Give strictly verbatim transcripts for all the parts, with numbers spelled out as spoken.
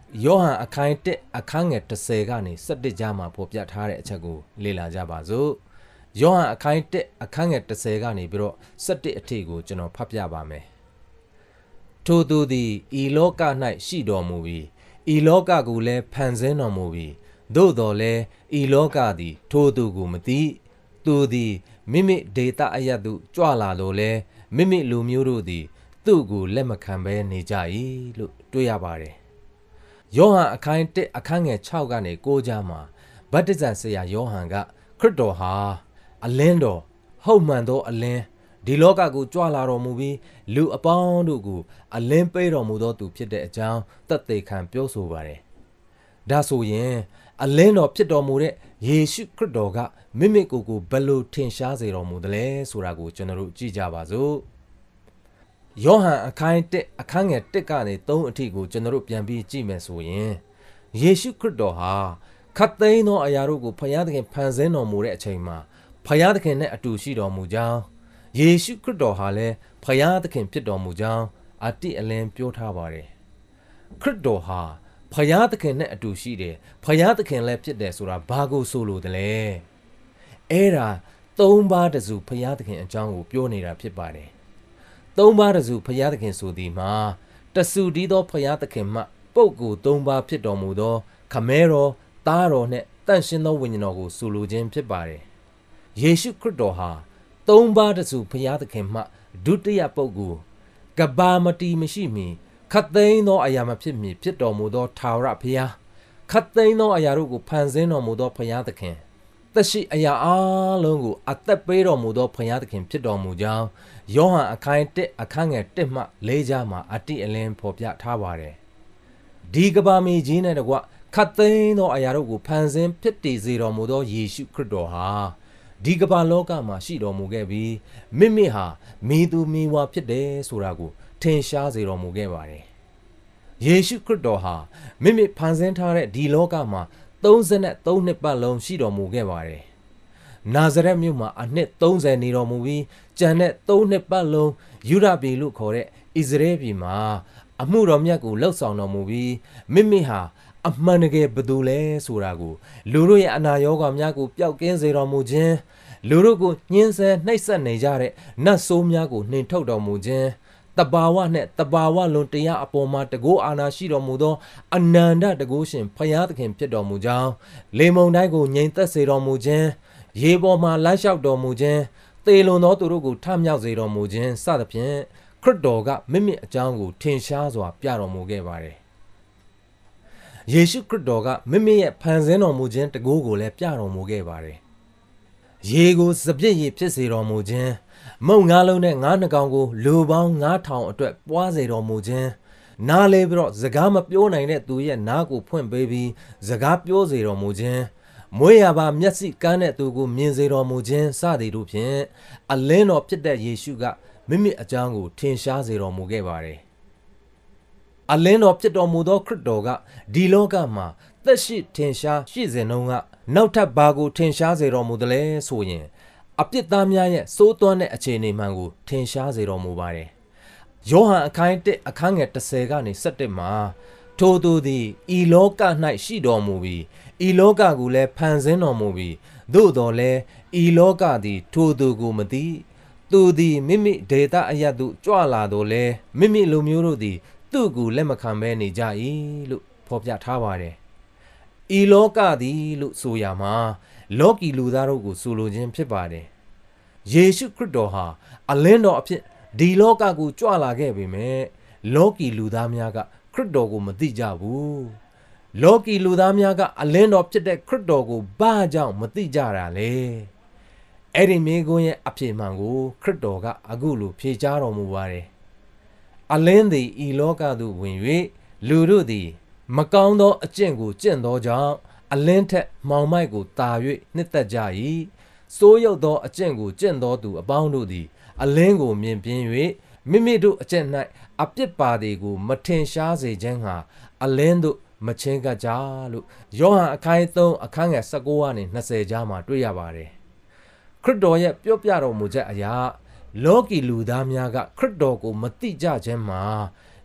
ယောဟန်အခန်းတစ်အခန်းငယ်တစ်ဆယ်ကနေဆယ့်တစ်ကြားမှာဖော်ပြထားတဲ့အချက်ကိုလေ့လာကြပါစို့ယောဟန်အခန်းတစ်အခန်းငယ်တစ်ဆယ်ကနေပြီးတော့ဆယ့်တစ်အထိကိုကျွန်တော်ဖတ်ပြပါမယ်ထိုသူသည်ဤလောက၌ရှိတော်မူပြီးဤလောကကိုလည်းဖန်ဆင်းတော်မူပြီးသို့တော်လည်းဤလောကသည်ထိုသူကိုမသိသူသည်မိမိဒေတာအယတ်သို့ကြွလာလို့လဲမိမိလူမျိုးတို့သည်သူ့ကိုလက်မခံဘဲနေကြ၏လို့တွေ့ရပါတယ်ယောဟန်အခန်းတစ်အခန်းငယ်ခြောက်ကနေကိုးကြားမှာဗတ္တိဇံဆရာယောဟန်ကခရစ်တော်ဟာအလင်းတော်ဟုတ်မှန်သောအလင်းဒီလောကကိုကြွလာတော်မူပြီးလူအပေါင်းတို့ကိုအလင်းပေးတော်မူသောသူဖြစ်တဲ့အကြောင်းသက်သေခံပြောဆိုပါတယ်ဒါဆိုရင်အလင်းတော်ဖြစ်တော်မူတဲ့ယေရှုခရစ်တော်ကမိမိကိုယ်ကိုဘယ်လိုထင်ရှားစေတော်မူသလဲဆိုတာကိုကျွန်တော်တို့ကြည့်ကြပါစို့ယောဟန်အခန်းတစ်အခန်းငယ်တစ်ကနေသုံးအထိကိုကျွန်တော်တို့ပြန်ပြီးကြည့်မယ်ဆိုရင်ယေရှုခရစ်တော်ဟာခတ်သိမ်းသောအရာတို့ကိုဖခင်သခင်ဖန်ဆင်းတော်မူတဲ့အချိန်မှာဖခင်သခင်နဲ့အတူရှိတော်မူကြောင်းယေရှုခရစ်တော်ဟာလည်းဖခင်သခင်ဖြစ်တော်မူကြောင်းအတိအလင်းပြောထားပါတယ်ခရစ်တော်ဟာဖခင်သခင်နဲ့အတူရှိတယ်ဖခင်သခင်လည်းဖြစ်တယ်ဆိုတာဘာကိုဆိုလိုတယ်လဲအဲ့ဒါသုံးပါးတစုဖခင်သခင်အကြောင်းကိုပြောနေတာဖြစ်ပါတယ်သုံးပါးတစုဖခင်သခင်ဆိုသည်မှာတဆူတည်းသောဖခင်သခင်မှပုဂ္ဂိုလ်သုံးပါးဖြစ်တော်မူသောခမဲတော်သားတော်နဲ့တန့်ရှင်းသောဝိညာဉ်တော်ကိုဆိုလိုခြင်းဖြစ်ပါတယ်ယေရှုခရစ်တော်ဟာသုံးပါးတစုဖခင်သခင်မှဒုတိယပုဂ္ဂိုလ်ကဘာမတီမရှိမီခတ်သိမ်းသောအရာမဖြစ်မီဖြစ်တော်မူသောထာဝရဘုရားခတ်သိမ်းသောအရာတို့ကိုဖန်ဆင်းတော်မူသောဘုရားသခင်သက်ရှိအရာအလုံးကိုအသက်ပေးတော်မူသောဘုရားသခင်ဖြစ်တော်မူကြောင်းယောဟန်အခန်းတစ်အခန်းငယ်တစ်မှလေးကြားမှာအတိအလင်းဖော်ပြထားပါတယ်ဒီကဘာမီကြီးနဲ့တကွခတ်သိမ်းသောအရာတို့ကိုဖန်ဆင်းဖြစ်တည်စေတော်မူသောယေရှုခရစ်တော်ဟာဒီကဘာလောကမှာရှိတော်မူခဲ့ပြီးမိမိဟာမိသူမိဝါဖြစ်တယ်ဆိုတာကိုထင်ရှားစေတော်မူခဲ့ပါတယ်ယေရှုခရစ်တော်ဟာမိမိဖန်ဆင်းထားတဲ့ဒီလောကမှာသုံးဆယ်သုံးနှစ်ပတ်လုံးရှိတော်မူခဲ့ပါတယ်နာဇရက်မြို့မှာအနှစ်သုံးဆယ်နေတော်မူပြီးကျန်တဲ့သုံးနှစ်ပတ်လုံးယူဒပြည်လို့ခေါ်တဲ့ဣသရေလပြည်မှာအမှုတော်မြတ်ကိုလှုပ်ဆောင်တော်မူပြီးမိမိဟာအမှန်တကယ်ဘယ်သူလဲဆိုတာကိုလူတို့ရဲ့အနာရောဂါများကိုပျောက်ကင်းစေတော်မူခြင်းလူတို့ကိုညှင်းဆဲနှိပ်စက်နေကြတဲ့နတ်ဆိုးများကိုနှင်ထုတ်တော်မူခြင်းတဘာဝနဲ့တဘာဝလွန်တရားအပေါ်မှာတကောအာနာရှိတော်မူသောအနန္တတကောရှင်ဖခင်သခင်ဖြစ်တော်မူကြောင်းလေမုန်တိုင်းကိုငြိမ်သက်စေတော်မူခြင်းရေပေါ်မှာလမ်းလျှောက်တော်မူခြင်းသေလွန်သောသူတို့ကိုထမြောက်စေတော်မူခြင်းစသဖြင့်ခရစ်တော်ကမိမိအကြောင်းကိုထင်ရှားစွာပြတော်မူခဲ့ပါတယ်ယေရှုခရစ်တော်ကမိမိရဲ့ဖန်ဆင်းတော်မူခြင်းတကောကိုလည်းပြတော်မူခဲ့ပါတယ်ရေကိုစပြည့်ရည်ဖြစ်စေတော်မူခြင်းမုံငါးလုံးနဲ့ငါးနှကောင်ကိုလူပေါင်းငါးထောင်အတွက်ပွားစေတော်မူခြင်းနားလေပြီးတော့စကားမပြောနိုင်တဲ့သူရဲ့နားကိုဖွင့်ပေးပြီးစကားပြောစေတော်မူခြင်းမွေးရပါမျက်စိကန်းတဲ့သူကိုမြင်စေတော်မူခြင်းစသည်တို့ဖြင့်အလင်းတော်ဖြစ်တဲ့ယေရှုကမိမိအကြောင်းကိုထင်ရှားစေတော်မူခဲ့ပါတယ်အလင်းတော်ဖြစ်တော်မူသောခရစ်တော်ကဒီလောကမှာသက်ရှိထင်ရှားရှိစဉ်တုန်းကနောက်ထပ်ဘာကိုထင်ရှားစေတော်မူသလဲဆိုရင်အပြစ်သားများရဲ့စိုးသွမ်းတဲ့အခြေအနေမှန်ကိုထင်ရှားစေတော်မူပါတယ်ယောဟန်အခန်းတစ်အခန်းငယ်တစ်ဆယ်ကနေဆယ့်တစ်မှာထိုသူသည်ဤလောက၌ရှိတော်မူပြီးဤလောကကိုလည်းဖန်ဆင်းတော်မူပြီးသို့တော်လည်းဤလောကသည်ထိုသူကိုမသိသူသည်မိမိဒေတာအယတ်သို့ကြွလာတော်လဲမိမိလူမျိုးတို့သည်သူ့ကိုလက်မခံဘဲနေကြ၏လို့ဖော်ပြထားပါတယ်ဤလောကသည်လို့ဆိုရမှာလောကီလူသားတို့ကိုဆိုလိုခြင်းဖြစ်ပါတယ်ယေရှုခရစ်တော်ဟာအလင်းတော်အဖြစ်ဒီလောကကိုကြွလာခဲ့ပေမဲ့လောကီလူသားများကခရစ်တော်ကိုမသိကြဘူးလောကီလူသားများကအလင်းတော်ဖြစ်တဲ့ခရစ်တော်ကိုဘာကြောင့်မသိကြတာလဲအဲ့ဒီမိကုန်းရဲ့အဖြစ်မှန်ကိုခရစ်တော်ကအခုလိုဖြေကြားတော်မူပါတယ်အလင်းသည်ဤလောကသို့ဝင်၍လူတို့သည်မကောင်းသောအကျင့်ကိုကျင့်သောကြောင့်အလင်းထက်မှောင်မိုက်ကိုတာ၍နှစ်သက်ကြ၏စိုးရုပ်သောအကျင့်ကိုကျင့်သောသူအပေါင်းတို့သည်အလင်းကိုမြင်ပြင်း၍မိမိတို့အကျင့်၌အပြစ်ပါသည်ကိုမထင်ရှားစေခြင်းဟာအလင်းတို့မချင်းကကြလို့ယောဟန်အခန်းသုံးအခန်းငယ်၁၉ကနေ၂၀ကြားမှာတွေ့ရပါတယ်ခရစ်တော်ရဲ့ပြောပြတော်မူချက်အရာလောကီလူသားများကခရစ်တော်ကိုမသိကြခြင်းမှာ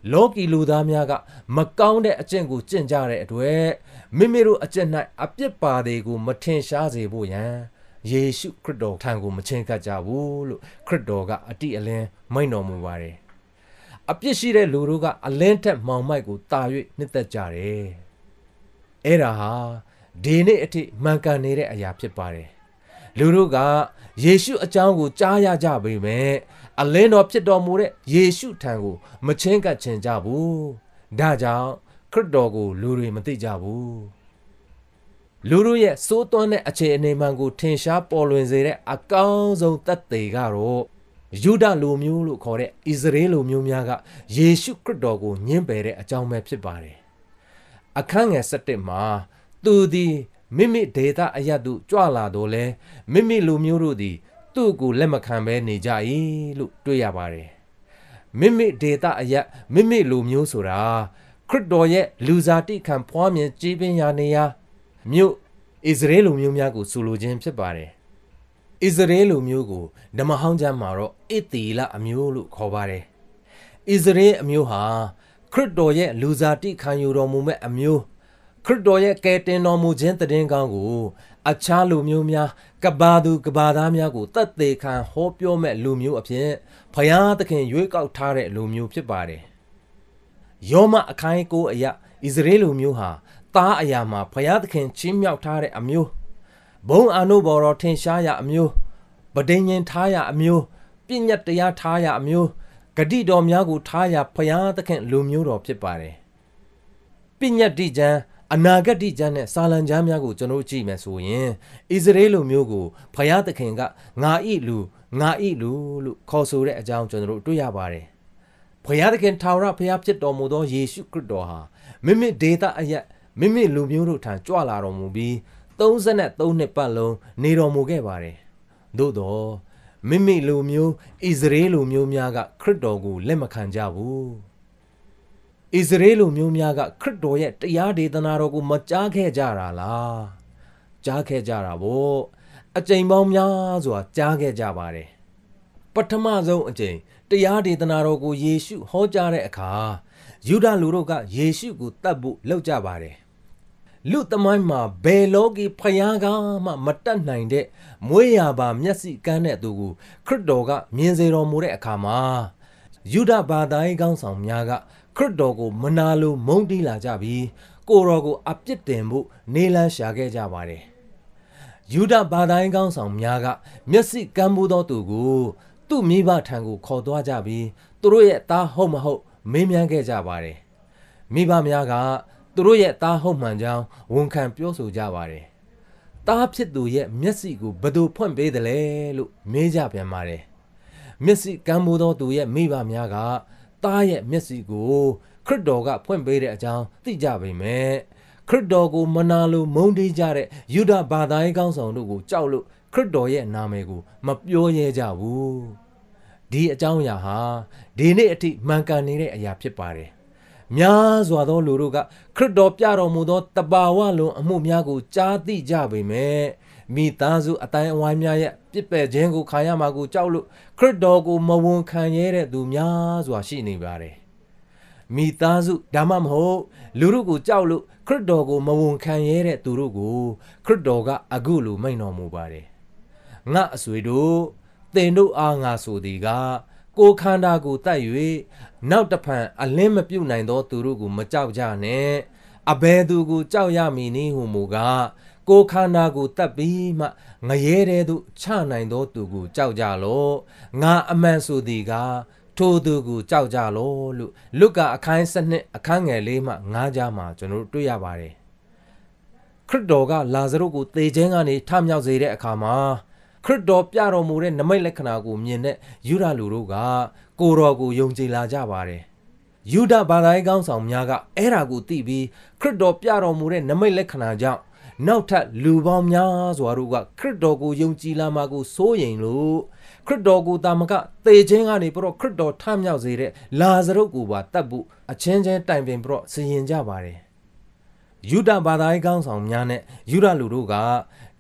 လောကီလူသားများကမကောင်းတဲ့အကျင့်ကိုကျင့်ကြတဲ့အတွက်မိမိတို့အကျင့်၌အပြစ်ပါတွေကိုမထင်ရှားစေဖို့ရန်ယေရှုခရစ်တော်ထံကိုမချဉ်ကပ်ကြဘူးလို့ခရစ်တော်ကအတိအလင်းမိန့်တော်မူပါတယ်အပြစ်ရှိတဲ့လူတို့ကအလင်းထက်မှောင်မိုက်ကိုတာ၍နှစ်သက်ကြတယ်အဲ့ဒါဟာဒီနေ့အထိမှန်ကန်နေတဲ့အရာဖြစ်ပါတယ်လူတို့ကယေရှုအကြောင်းကိုကြားရကြပေမဲ့အလင်းတော်ဖြစ်တော်မူတဲ့ယေရှုထံကိုမချဉ်ကပ်ချင်ကြဘူးဒါကြောင့်ခရစ်တော်ကိုလူတွေမသိကြဘူးလူတို့ရဲ့စိုးသွမ်းတဲ့အခြေအနေမှန်ကိုထင်ရှားပေါ်လွင်စေတဲ့အကောင်းဆုံးသက်သေကတော့ယူဒလူမျိုးလို့ခေါ်တဲ့ဣသရေလလူမျိုးများကယေရှုခရစ်တော်ကိုညှင်းပယ်တဲ့အကြောင်းပဲဖြစ်ပါတယ်အခန်းငယ်၁၁မှာသူသည်မိမိဒေသအရပ်သို့ကြွလာတော့လဲမိမိလူမျိုးတို့သည်သူ့ကိုလက်မခံဘဲနေကြ၏လို့တွေ့ရပါတယ်မိမိဒေသအရပ်မိမိလူမျိုးဆိုတာခရစ်တော်ရဲ့လူစားတိခံဖွားမြင်ကြီးပင်ရာနေရာမြို့ဣသရေလလူမျိုးများကိုဆိုလိုခြင်းဖြစ်ပါတယ်ဣသရေလလူမျိုးကိုဓမ္မဟောင်းကျမ်းမှာတော့ဣသီလအမျိုးလို့ခေါ်ပါတယ်ဣသရေလအမျိုးဟာခရစ်တော်ရဲ့လူစားတိခံယူတော်မူမဲ့အမျိုးခရစ်တော်ရဲ့ကယ်တင်တော်မူခြင်းတည်င်းကောင်းကိုအခြားလူမျိုးများကဘာသူကဘာသားများကိုတတ်သေးခံဟောပြောမဲ့လူမျိုးအဖြစ်ဖယားသခင်ရွေးကောက်ထားတဲ့လူမျိုးဖြစ်ပါတယ်ယောမအခိုင်ကိုအရာဣသရေလလူမျိုးဟာသားအရာမှာဖယားသခင်ချင်းမြောက်ထားတဲ့အမျိုးဘုံအာနုဘော်တော်ထင်ရှားရအမျိုးဗဒိဉ္ဉ်ထားရအမျိုးပြည့်ညတ်တရားထားရအမျိုးဂတိတော်များကိုထားရဖယားသခင်လူမျိုးတော်ဖြစ်ပါတယ်ပြည့်ညတ်တိကျမ်းအနာဂတ်တိကျမ်းနဲ့စာလံကျမ်းများကိုကျွန်တော်ကြည့်မယ်ဆိုရင်ဣသရေလလူမျိုးကိုဖယားသခင်ကငါဤလူငါဤလူလို့ခေါ်ဆိုတဲ့အကြောင်းကျွန်တော်တွေ့ရပါတယ်ဖယားသခင်ထာဝရဖယားဖြစ်တော်မူသောယေရှုခရစ်တော်ဟာမိမိဒေသအရပ်မိမိလူမျိုးတို့ထံကြွလာတော်မူပြီးသုံးဆသုံးနှစ်ပတ်လုံးနေတော်မူခဲ့ပါတယ်သို့တော့မိမိလူမျိုးဣသရေလလူမျိုးများကခရစ်တော်ကိုလက်မခံကြဘူးဣသရေလလူမျိုးများကခရစ်တော်ရဲ့တရားဒေသနာတော်ကိုမကြားခဲ့ကြတာလားကြားခဲ့ကြတာဗောအကြိမ်ပေါင်းများစွာကြားခဲ့ကြပါတယ်ပထမဆုံးအကြိမ်တရားဒေသနာတော်ကိုယေရှုဟောကြားတဲ့အခါယူဒလူတို့ကယေရှုကိုတတ်ဖို့လှုပ်ကြပါတယ်လူသမိုင်းမှာဘယ်လောကီဖယားကမှမတတ်နိုင်တဲ့မွေးရပါမျက်စိကန်းတဲ့သူကိုခရစ်တော်ကမြင်စေတော်မူတဲ့အခါမှာယူဒဘာသာရေးကောင်းဆောင်များကခရစ်တော်ကိုမနာလိုမုန်းတီးလာကြပြီးကိုတော်ကိုအပြစ်တင်ဖို့နေလန်းရှာခဲ့ကြပါတယ်ယူဒဘာသာရေးကောင်းဆောင်များကမျက်စိကန်းမှုသောသူကိုသူ့မိဘထံကိုခေါ်သွားကြပြီးသူတို့ရဲ့သားဟုတ်မဟုတ်မေးမြန်းခဲ့ကြပါတယ်မိဘများကသူတို့ရဲ့သားဟုတ်မှန်ကြောင်းဝန်ခံပြောဆိုကြပါတယ်သားဖြစ်သူရဲ့မျက်စိကိုဘယ်သူဖွင့်ပေးတယ်လဲလို့မေးကြပြန်ပါတယ်မျက်စိကန်းမိုးသောသူရဲ့မိဘများကသားရဲ့မျက်စိကိုခရစ်တော်ကဖွင့်ပေးတဲ့အကြောင်းသိကြပေမဲ့ခရစ်တော်ကိုမနာလိုမုန်းတီးကြတဲ့ယူဒဘာသာရေးကောင်းဆောင်တို့ကိုကြောက်လို့ခရစ်တော်ရဲ့နာမည်ကိုမပြောရဲကြဘူးဒီအကြောင်းအရာဟာဒီနေ့အထိမှန်ကန်နေတဲ့အရာဖြစ်ပါတယ်များစွာသောလူတို့ကခရစ်တော်ပြတော်မူသောတဘာဝလွန်အမှုများကိုကြားသိကြပေမဲ့မိသားစုအတိုင်းအဝိုင်းများရဲ့ပြစ်ပယ်ခြင်းကိုခံရမှာကိုကြောက်လို့ခရစ်တော်ကိုမဝန်ခံရတဲ့သူများစွာရှိနေပါတယ်မိသားစုဒါမှမဟုတ်လူတို့ကိုကြောက်လို့ခရစ်တော်ကိုမဝန်ခံရတဲ့သူတို့ကိုခရစ်တော်ကအခုလိုမိန့်တော်မူပါတယ်ငါအဆွေတို့သင်တို့အားငါဆိုသည်ကကိုခန္ဓာကိုတတ်၍နောက်တဖန်အလင်းမပြုတ်နိုင်သောသူတို့ကိုမကြောက်ကြနဲ့အဘယ်သူကိုကြောက်ရမည်နည်းဟုမူကားကိုခန္ဓာကိုတတ်ပြီးမှငရဲတဲ့သို့ချနိုင်သောသူကိုကြောက်ကြလော့ငါအမှန်ဆိုသည်ကထိုသူကိုကြောက်ကြလော့လို့လုကာအခန်းစနစ်အခန်းငယ်လေးမှငါးကြားမှာကျွန်တော်တို့တွေ့ရပါတယ်ခရစ်တော်ကလာဇရုကိုသေခြင်းကနေထမြောက်စေတဲ့အခါမှာခရစ်တော်ပြတော်မူတဲ့နမိတ်လက္ခဏာကိုမြင်တဲ့ယူဒလူတို့ကကိုတော်ကိုယုံကြည်လာကြပါတယ်ယူဒဘာသာရေးကောင်းဆောင်များကအဲ့ဒါကိုသိပြီးခရစ်တော်ပြတော်မူတဲ့နမိတ်လက္ခဏာကြောင့်နောက်ထပ်လူပေါင်းများစွာတို့ကခရစ်တော်ကိုယုံကြည်လာမှာကိုစိုးရိမ်လို့ခရစ်တော်ကိုတာမကသေခြင်းကနေပြီးတော့ခရစ်တော်ထမြောက်စေတဲ့လာဇရုကိုပါတတ်ဖို့အချင်းချင်းတိုင်ပင်ပြီးတော့စီရင်ကြပါတယ်ယူဒဘာသာရေးကောင်းဆောင်များနဲ့ယူဒလူတို့က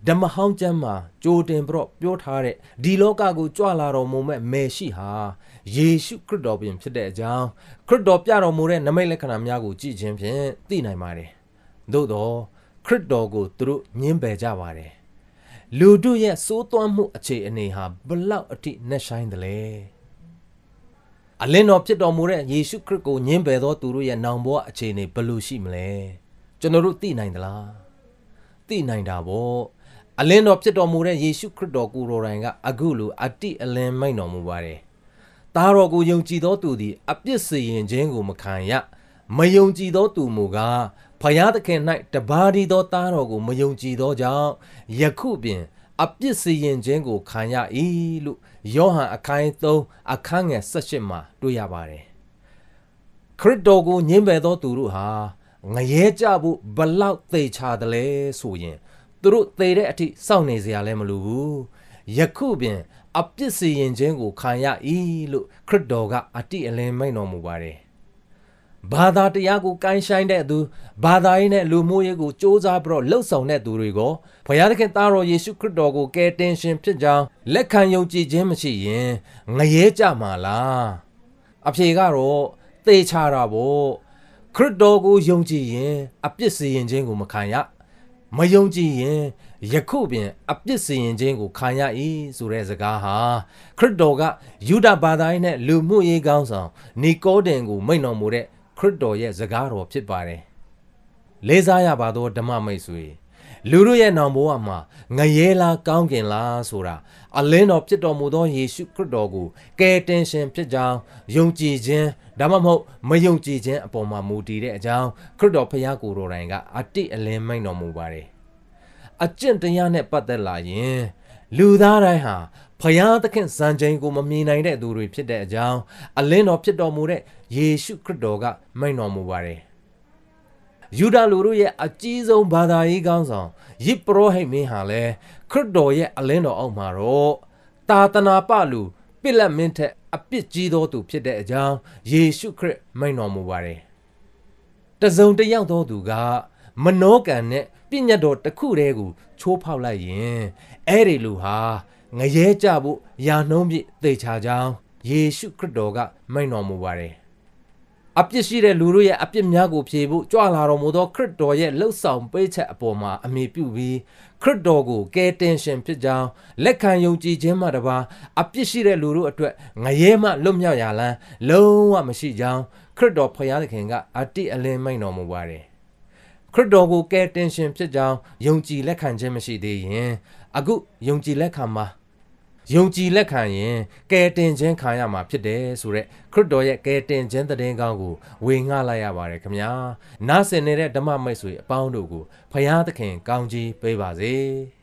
ဓမ္မဟောင်းကျမ်းမှာကြိုတင်ပြီးတော့ပြောထားတဲ့ဒီလောကကိုကြွလာတော်မူမဲ့မေရှိဟာယေရှုခရစ်တော်ပင်ဖြစ်တဲ့အကြောင်းခရစ်တော်ပြတော်မူတဲ့နမိတ်လက္ခဏာများကိုကြည့်ခြင်းဖြင့်သိနိုင်ပါတယ်သို့တော့ခရစ်တော်ကိုသူတို့ညှင်းပယ်ကြပါတယ်လူတို့ရဲ့စိုးသွမ်းမှုအခြေအနေဟာဘလောက်အထိနှက်ဆိုင်တယ်လဲအလင်းတော်ဖြစ်တော်မူတဲ့ယေရှုခရစ်ကိုညှင်းပယ်သောသူတို့ရဲ့နောင်ဘဝအခြေအနေဘယ်လိုရှိမလဲကျွန်တော်တို့သိနိုင်သလားသိနိုင်တာပေါ့အလင်းတော်ဖြစ်တော်မူတဲ့ယေရှုခရစ်တော်ကိုယ်တော်တိုင်ကအခုလိုအတိအလင်းမိန့်တော်မူပါတယ်သားတော်ကိုယုံကြည်သောသူသည်အပြစ်စီရင်ခြင်းကိုမခံရမယုံကြည်သောသူမူကားဖယားသခင်၌တပါးတည်းသောသားတော်ကိုမယုံကြည်သောကြောင့်ယခုပင်အပြစ်စီရင်ခြင်းကိုခံရ၏လို့ယောဟန်အခန်းသုံးအခန်းငယ်၁၈မှာတွေ့ရပါတယ်ခရစ်တော်ကိုညှင်းပယ်သောသူတို့ဟာငရဲကြဖို့ဘလောက်သေချာတယ်လဲဆိုရင်သူတို့သေတဲ့အထိစောင့်နေစရာလည်းမလိုဘူးယခုပင်အပြစ်စီရင်ခြင်းကိုခံရ၏လို့ခရစ်တော်ကအတိအလင်းမိန့်တော်မူပါတယ်ဘာသာတရားကိုကိုင်းဆိုင်တဲ့သူဘာသာရေးနဲ့လူမျိုးရေးကိုစ조사ပြီးတော့လှုပ်ဆောင်တဲ့သူတွေကိုဘုရားသခင်သားတော်ယေရှုခရစ်တော်ကိုကယ်တင်ရှင်ဖြစ်ကြောင်းလက်ခံယုံကြည်ခြင်းမရှိရင်ငရဲကြမှာလားအဖြေကတော့သေချာတာပေါ့ခရစ်တော်ကိုယုံကြည်ရင်အပြစ်စီရင်ခြင်းကိုမခံရမယုံကြည်ရင်ယခုပင်အပြစ်စီရင်ခြင်းကိုခံရ၏ဆိုတဲ့စကားဟာခရစ်တော်ကယူဒဘာသာရေးနဲ့လူမှုရေးကောင်းဆောင်နီကိုဒင်ကိုမိန့်တော်မူတဲ့ခရစ်တော်ရဲ့စကားတော်ဖြစ်ပါတယ်လေးစားရပါသောဓမ္မမိတ်ဆွေလူတို့ရဲ့နောင်ဘဝမှာငရဲလားကောင်းကင်လားဆိုတာအလင်းတော်ဖြစ်တော်မူသောယေရှုခရစ်တော်ကိုကယ်တင်ရှင်ဖြစ်ကြောင်းယုံကြည်ခြင်းဒါမှမဟုတ်မယုံကြည်ခြင်းအပေါ်မှာမူတည်တဲ့အကြောင်းခရစ်တော်ဖခင်ကိုယ်တော်တိုင်ကအတိအလင်းမိန့်တော်မူပါတယ်အကျင့်တရားနဲ့ပတ်သက်လာရင်လူသားတိုင်းဟာဖခင်သခင်စံချိန်ကိုမမြင်နိုင်တဲ့သူတွေဖြစ်တဲ့အကြောင်းအလင်းတော်ဖြစ်တော်မူတဲ့ယေရှုခရစ်တော်ကမိန့်တော်မူပါတယ်ယူဒလူတို့ရဲ့အကြီးဆုံးဘာသာရေးကောင်းဆောင်ယစ်ပရောဟိတ်မင်းဟာလည်းခရစ်တော်ရဲ့အလင်းတော်အောက်မှာတော့တာသနာပလူပိလက်မင်းထက်အပြစ်ကြီးသောသူဖြစ်တဲ့အကြောင်းယေရှုခရစ်မိန့်တော်မူပါတယ်တစုံတစ်ယောက်သောသူကမနောကံနဲ့ပြည့်ညတ်တော်တစ်ခုတည်းကိုချိုးဖောက်လိုက်ရင်အဲ့ဒီလူဟာငရဲကြဖို့ယာနှုံးပြည့်သေချာကြောင်းယေရှုခရစ်တော်ကမိန့်တော်မူပါတယ်အပြစ်ရှိတဲ့လူတို့ရဲ့အပြစ်များကိုဖြေဖို့ကြွလာတော်မူသောခရစ်တော်ရဲ့လှုပ်ဆောင်ပေးချက်အပေါ်မှာအမိပြုပြီးခရစ်တော်ကိုကယ်တင်ရှင်ဖြစ်ကြောင်းလက်ခံယုံကြည်ခြင်းမှတပါအပြစ်ရှိတဲ့လူတို့အတွက်ငရဲမှလွတ်မြောက်ရလမ်းလုံးဝမရှိကြောင်းခရစ်တော်ဖခင်သခင်ကအတိအလင်းမိန့်တော်မူပါတယ်ခရစ်တော်ကိုကယ်တင်ရှင်ဖြစ်ကြောင်းယုံကြည်လက်ခံခြင်းမရှိသေးရင်အခုယုံကြည်လက်ခံမှာယုံကြည်လက်ခံရင်ကယ်တင်ခြင်းခံရမှာဖြစ်တယ်ဆိုရက်ခရစ်တော်ရဲ့ကယ်တင်ခြင်းသတင်းကောင်းကိုဝေငှလိုက်ရပါတယ်ခင်ဗျာနားဆင်နေတဲ့ဓမ္မမိတ်ဆွေအပေါင်းတို့ကိုဖခင်သခင်ကောင်းချီးပေးပါစေ